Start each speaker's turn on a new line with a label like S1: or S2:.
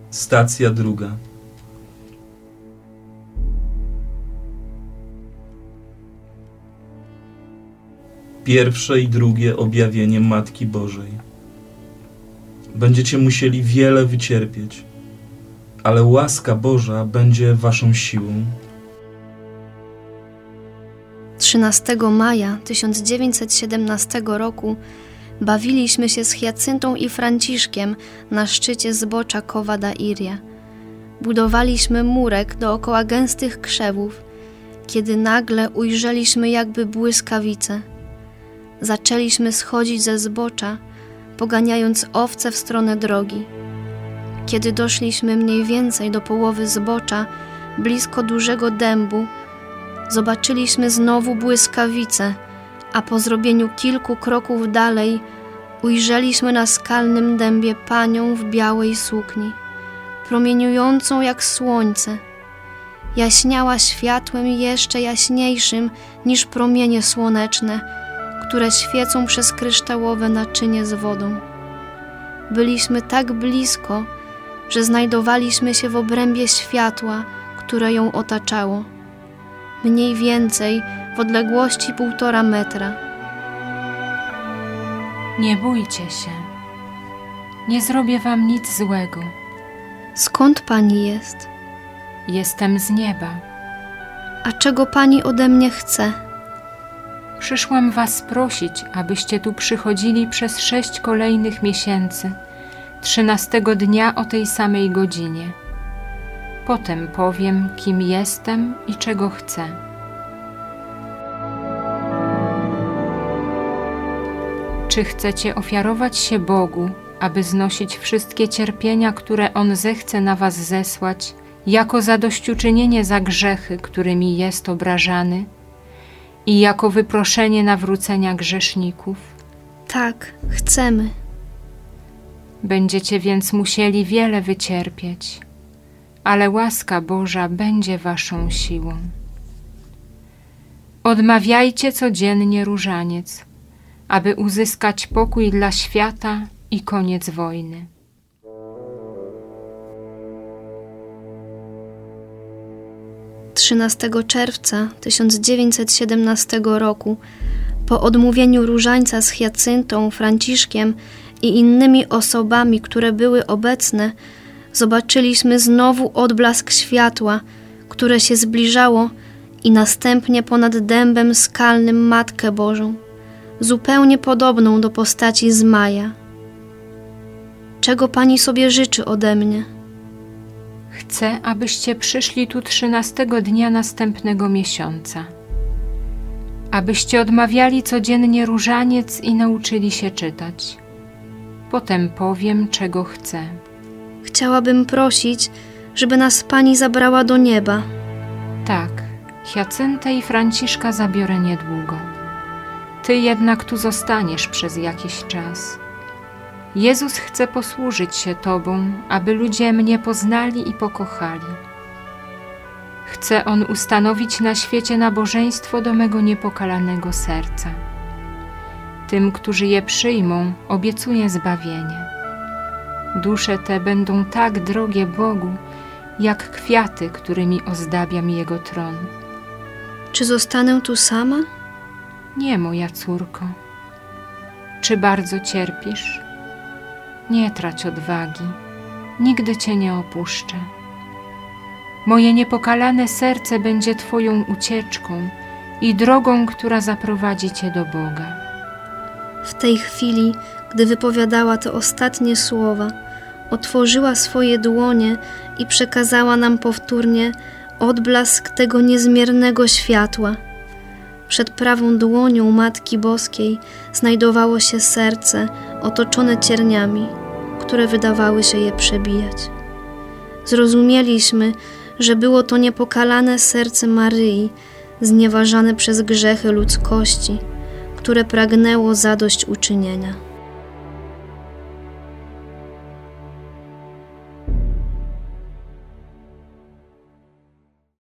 S1: Stacja druga. Pierwsze i drugie objawienie Matki Bożej. Będziecie musieli wiele wycierpieć, ale łaska Boża będzie waszą siłą.
S2: 13 maja 1917 roku bawiliśmy się z Hyacyntą i Franciszkiem na szczycie zbocza Cova da Iria. Budowaliśmy murek dookoła gęstych krzewów, kiedy nagle ujrzeliśmy jakby błyskawice. Zaczęliśmy schodzić ze zbocza, poganiając owce w stronę drogi. Kiedy doszliśmy mniej więcej do połowy zbocza, blisko dużego dębu, zobaczyliśmy znowu błyskawice, a po zrobieniu kilku kroków dalej ujrzeliśmy na skalnym dębie panią w białej sukni, promieniującą jak słońce. Jaśniała światłem jeszcze jaśniejszym niż promienie słoneczne, które świecą przez kryształowe naczynie z wodą. Byliśmy tak blisko, że znajdowaliśmy się w obrębie światła, które ją otaczało. Mniej więcej w odległości 1,5 metra.
S3: Nie bójcie się. Nie zrobię wam nic złego.
S2: Skąd pani jest?
S3: Jestem z nieba.
S2: A czego pani ode mnie chce?
S3: Przyszłam was prosić, abyście tu przychodzili przez 6 kolejnych miesięcy, 13 dnia o tej samej godzinie. Potem powiem, kim jestem i czego chcę. Czy chcecie ofiarować się Bogu, aby znosić wszystkie cierpienia, które On zechce na was zesłać, jako zadośćuczynienie za grzechy, którymi jest obrażany, i jako wyproszenie nawrócenia grzeszników?
S2: Tak, chcemy.
S3: Będziecie więc musieli wiele wycierpieć, ale łaska Boża będzie waszą siłą. Odmawiajcie codziennie różaniec, aby uzyskać pokój dla świata i koniec wojny.
S2: Trzynastego czerwca 1917 roku, po odmówieniu różańca z Hyacyntą, Franciszkiem i innymi osobami, które były obecne, zobaczyliśmy znowu odblask światła, które się zbliżało, i następnie ponad dębem skalnym Matkę Bożą, zupełnie podobną do postaci z Maja. Czego pani sobie życzy ode mnie?
S3: Chcę, abyście przyszli tu 13 dnia następnego miesiąca, abyście odmawiali codziennie różaniec i nauczyli się czytać. Potem powiem, czego chcę.
S2: Chciałabym prosić, żeby nas pani zabrała do nieba.
S3: Tak, Hyacyntę i Franciszka zabiorę niedługo. Ty jednak tu zostaniesz przez jakiś czas. Jezus chce posłużyć się Tobą, aby ludzie mnie poznali i pokochali. Chce On ustanowić na świecie nabożeństwo do mego niepokalanego serca. Tym, którzy je przyjmą, obiecuję zbawienie. Dusze te będą tak drogie Bogu, jak kwiaty, którymi ozdabiam Jego tron.
S2: Czy zostanę tu sama?
S3: Nie, moja córko. Czy bardzo cierpisz? Nie trać odwagi, nigdy Cię nie opuszczę. Moje niepokalane serce będzie Twoją ucieczką i drogą, która zaprowadzi Cię do Boga.
S2: W tej chwili, gdy wypowiadała te ostatnie słowa, otworzyła swoje dłonie i przekazała nam powtórnie odblask tego niezmiernego światła. Przed prawą dłonią Matki Boskiej znajdowało się serce otoczone cierniami, które wydawały się je przebijać. Zrozumieliśmy, że było to niepokalane serce Maryi, znieważane przez grzechy ludzkości, które pragnęło zadośćuczynienia.